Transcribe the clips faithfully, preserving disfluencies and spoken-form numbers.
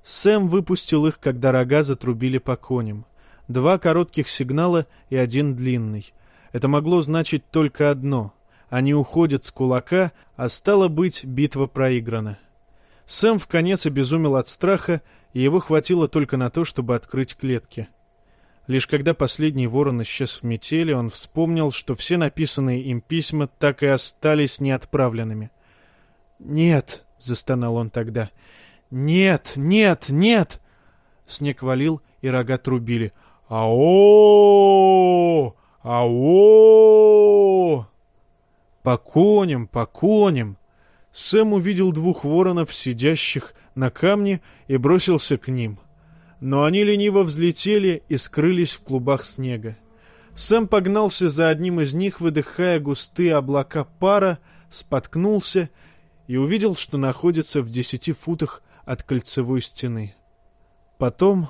Сэм выпустил их, когда рога затрубили по коням. Два коротких сигнала и один длинный. Это могло значить только одно. Они уходят с кулака, а стало быть, битва проиграна. Сэм вконец обезумел от страха, и его хватило только на то, чтобы открыть клетки. Лишь когда последний ворон исчез в метели, он вспомнил, что все написанные им письма так и остались неотправленными. «Нет!» — застонал он тогда. «Нет! Нет! Нет!» Снег валил, и рога трубили. «Ау! Ау!» По коням, по коням. Сэм увидел двух воронов, сидящих на камне, и бросился к ним. Но они лениво взлетели и скрылись в клубах снега. Сэм погнался за одним из них, выдыхая густые облака пара, споткнулся и увидел, что находится в десяти футах от кольцевой стены. Потом...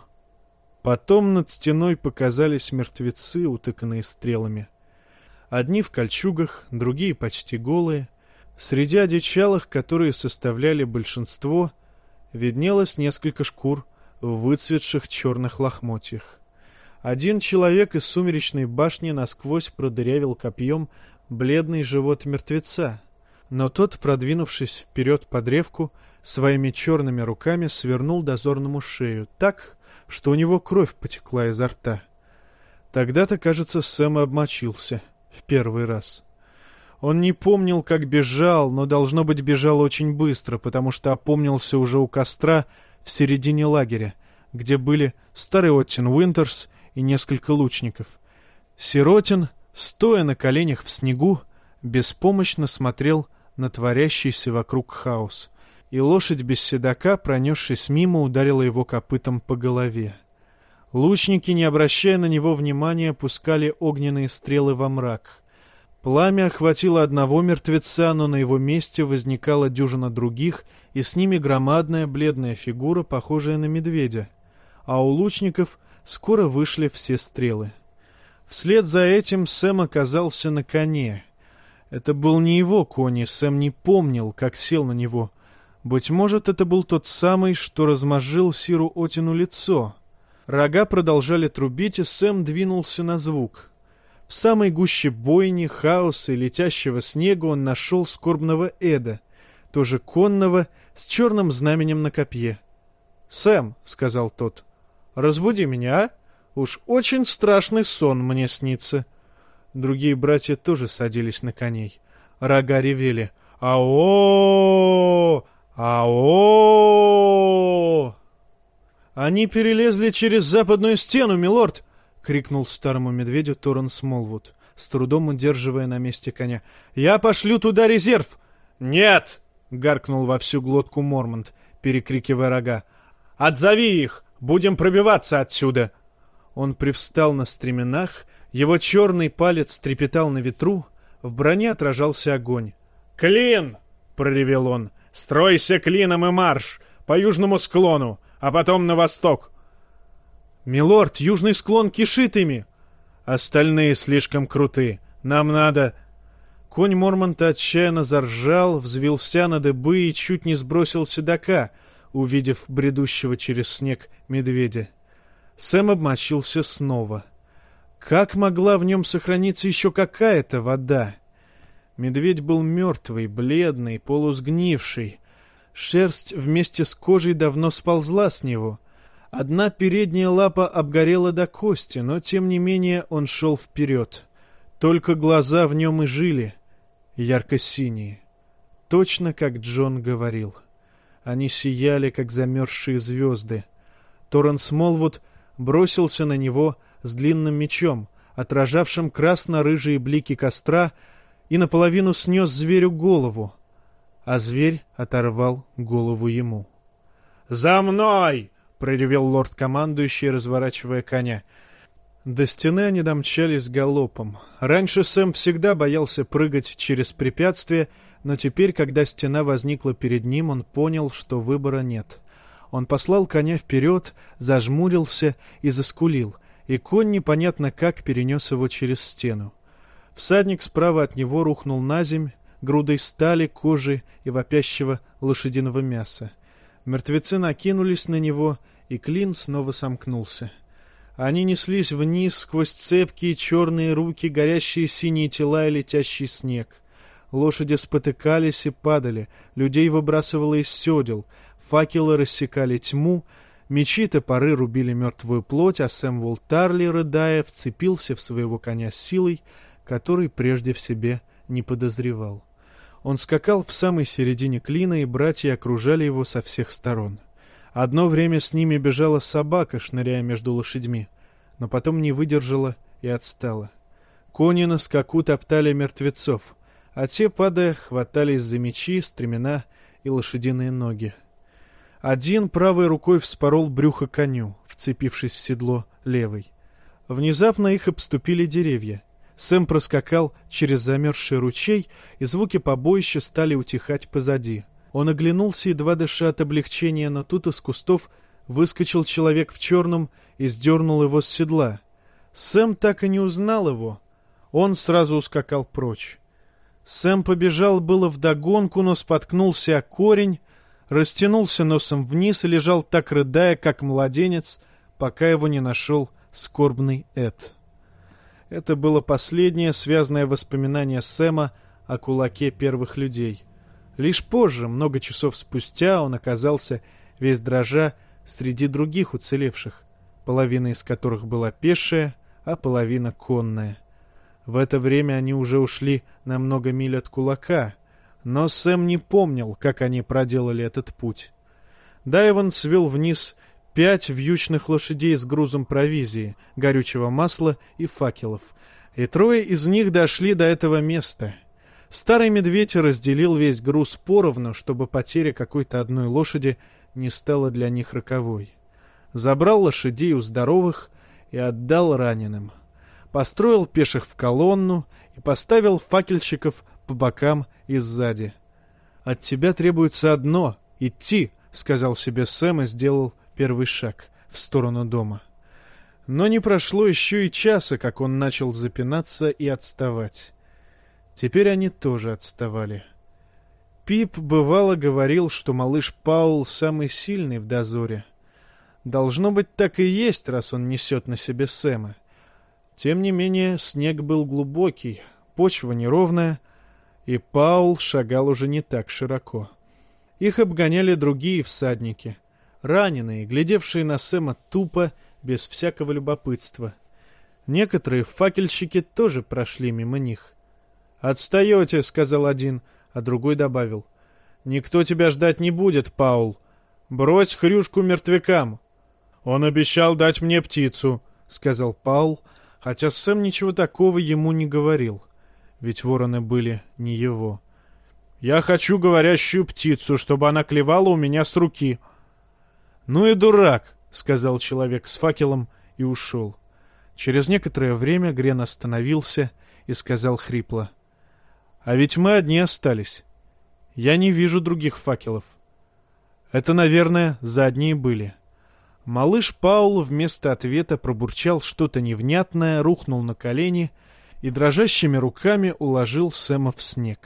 Потом над стеной показались мертвецы, утыканные стрелами. Одни в кольчугах, другие почти голые. Среди одичалых, которые составляли большинство, виднелось несколько шкур в выцветших черных лохмотьях. Один человек из сумеречной башни насквозь продырявил копьем бледный живот мертвеца, но тот, продвинувшись вперед по древку, своими черными руками свернул дозорному шею так, что у него кровь потекла изо рта. Тогда-то, кажется, Сэм обмочился в первый раз. Он не помнил, как бежал, но, должно быть, бежал очень быстро, потому что опомнился уже у костра в середине лагеря, где были старый Оттин Уинтерс и несколько лучников. Сиротин, стоя на коленях в снегу, беспомощно смотрел на творящийся вокруг хаос, и лошадь без седока, пронесшись мимо, ударила его копытом по голове. Лучники, не обращая на него внимания, пускали огненные стрелы во мрак. Пламя охватило одного мертвеца, но на его месте возникала дюжина других, и с ними громадная бледная фигура, похожая на медведя. А у лучников скоро вышли все стрелы. Вслед за этим Сэм оказался на коне. Это был не его конь, и Сэм не помнил, как сел на него. Быть может, это был тот самый, что размозжил Сиру Оттину лицо. Рога продолжали трубить, и Сэм двинулся на звук. В самой гуще бойни, хаоса и летящего снега он нашел скорбного Эда, тоже конного, с черным знаменем на копье. «Сэм», — сказал тот, — «разбуди меня, а? Уж очень страшный сон мне снится». Другие братья тоже садились на коней. Рога ревели. «Ау! Ау!» «Они перелезли через западную стену, милорд!» — крикнул старому медведю Торрен Смолвуд, с трудом удерживая на месте коня. «Я пошлю туда резерв!» «Нет!» — гаркнул во всю глотку Мормонт, перекрикивая рога. «Отзови их! Будем пробиваться отсюда!» Он привстал на стременах, его черный палец трепетал на ветру, в броне отражался огонь. «Клин!» — проревел он. «Стройся клином и марш! По южному склону, а потом на восток!» «Милорд, южный склон кишит ими!» «Остальные слишком круты. Нам надо...» Конь Мормонта отчаянно заржал, взвился на дыбы и чуть не сбросил седока, увидев бредущего через снег медведя. Сэм обмочился снова. Как могла в нем сохраниться еще какая-то вода? Медведь был мертвый, бледный, полусгнивший. Шерсть вместе с кожей давно сползла с него. Одна передняя лапа обгорела до кости, но, тем не менее, он шел вперед. Только глаза в нем и жили, ярко-синие. Точно как Джон говорил. Они сияли, как замерзшие звезды. Торрен Смолвуд бросился на него с длинным мечом, отражавшим красно-рыжие блики костра, и наполовину снес зверю голову, а зверь оторвал голову ему. «За мной!» — проревел лорд-командующий, разворачивая коня. До стены они домчались галопом. Раньше Сэм всегда боялся прыгать через препятствия, но теперь, когда стена возникла перед ним, он понял, что выбора нет. Он послал коня вперед, зажмурился и заскулил, и конь непонятно как перенес его через стену. Всадник справа от него рухнул на земь, грудой стали, кожи и вопящего лошадиного мяса. Мертвецы накинулись на него, и клин снова сомкнулся. Они неслись вниз сквозь цепкие черные руки, горящие синие тела и летящий снег. Лошади спотыкались и падали, людей выбрасывало из седел, факелы рассекали тьму, мечи и топоры рубили мертвую плоть, а Сэмюэл Тарли, рыдая, вцепился в своего коня с силой, которой прежде в себе не подозревал. Он скакал в самой середине клина, и братья окружали его со всех сторон. Одно время с ними бежала собака, шныряя между лошадьми, но потом не выдержала и отстала. Кони на скаку топтали мертвецов, а те, падая, хватались за мечи, стремена и лошадиные ноги. Один правой рукой вспорол брюхо коню, вцепившись в седло левой. Внезапно их обступили деревья. Сэм проскакал через замерзший ручей, и звуки побоища стали утихать позади. Он оглянулся, едва дыша от облегчения, но тут из кустов выскочил человек в черном и сдернул его с седла. Сэм так и не узнал его. Он сразу ускакал прочь. Сэм побежал было вдогонку, но споткнулся о корень, растянулся носом вниз и лежал так, рыдая, как младенец, пока его не нашел скорбный Эд. Это было последнее связанное воспоминание Сэма о кулаке первых людей. Лишь позже, много часов спустя, он оказался весь дрожа среди других уцелевших, половина из которых была пешая, а половина конная. В это время они уже ушли на много миль от кулака, но Сэм не помнил, как они проделали этот путь. Дайван свел вниз пять вьючных лошадей с грузом провизии, горючего масла и факелов, и трое из них дошли до этого места. Старый медведь разделил весь груз поровну, чтобы потеря какой-то одной лошади не стала для них роковой. Забрал лошадей у здоровых и отдал раненым. Построил пеших в колонну и поставил факельщиков по бокам и сзади. «От тебя требуется одно — идти», — сказал себе Сэм и сделал первый шаг в сторону дома. Но не прошло еще и часа, как он начал запинаться и отставать. Теперь они тоже отставали. Пип бывало говорил, что малыш Паул самый сильный в дозоре. Должно быть, так и есть, раз он несет на себе Сэма. Тем не менее, снег был глубокий, почва неровная, и Паул шагал уже не так широко. Их обгоняли другие всадники, раненые, глядевшие на Сэма тупо, без всякого любопытства. Некоторые факельщики тоже прошли мимо них. «Отстаете», — сказал один, а другой добавил. «Никто тебя ждать не будет, Паул. Брось хрюшку мертвякам». «Он обещал дать мне птицу», — сказал Паул, хотя Сэм ничего такого ему не говорил, ведь вороны были не его. «Я хочу говорящую птицу, чтобы она клевала у меня с руки». «Ну и дурак», — сказал человек с факелом и ушел. Через некоторое время Грен остановился и сказал хрипло: «А ведь мы одни остались. Я не вижу других факелов». Это, наверное, задние были. Малыш Паул вместо ответа пробурчал что-то невнятное, рухнул на колени и дрожащими руками уложил Сэма в снег.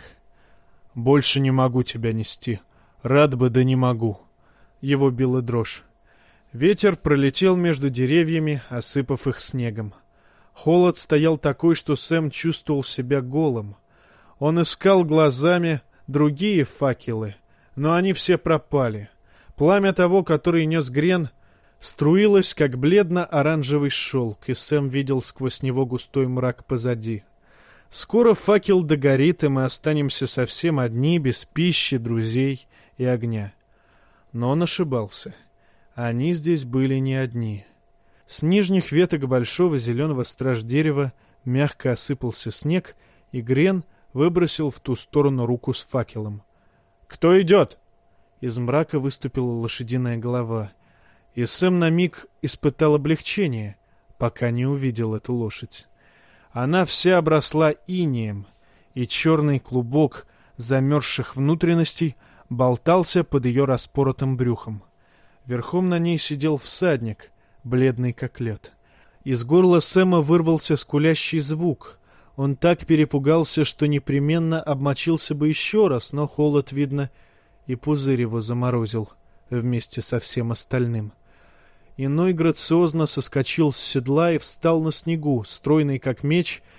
«Больше не могу тебя нести. Рад бы, да не могу». Его била дрожь. Ветер пролетел между деревьями, осыпав их снегом. Холод стоял такой, что Сэм чувствовал себя голым. Он искал глазами другие факелы, но они все пропали. Пламя того, который нес Грен, струилось, как бледно-оранжевый шелк, и Сэм видел сквозь него густой мрак позади. Скоро факел догорит, и мы останемся совсем одни, без пищи, друзей и огня. Но он ошибался. Они здесь были не одни. С нижних веток большого зеленого страждерева мягко осыпался снег, и Грен выбросил в ту сторону руку с факелом. «Кто идет?» Из мрака выступила лошадиная голова, и Сэм на миг испытал облегчение, пока не увидел эту лошадь. Она вся обросла инеем, и черный клубок замерзших внутренностей болтался под ее распоротым брюхом. Верхом на ней сидел всадник, бледный как лед. Из горла Сэма вырвался скулящий звук. Он так перепугался, что непременно обмочился бы еще раз, но холод, видно, и пузырь его заморозил. вместе со всем остальным. Иной грациозно соскочил с седла и встал на снегу, стройный как меч